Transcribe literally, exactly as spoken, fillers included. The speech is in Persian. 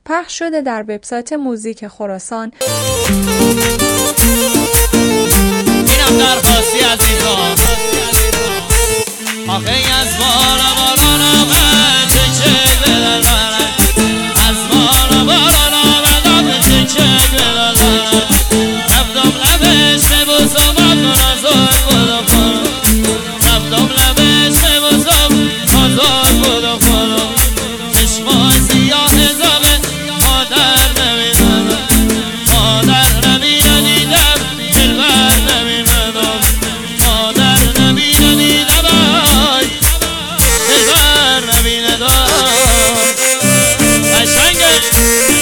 پخش شده در وبسایت موزیک خراسان. اینم درخواستی عزیزان آخه از بالا بالا نامه چک چک بدلنه از بالا بالا نامه چک چک بدلنه رفتم لبش ببوسم آکن آزاد بودم کنم رفتم لبش ببوسم آزاد بودم کنم چشمای سیاه زمه مادر نمیدنم مادر نمیدنیدم دلبر نمیدنم مادر نمیدنیدم آی دلبر نمیدنم قشنگه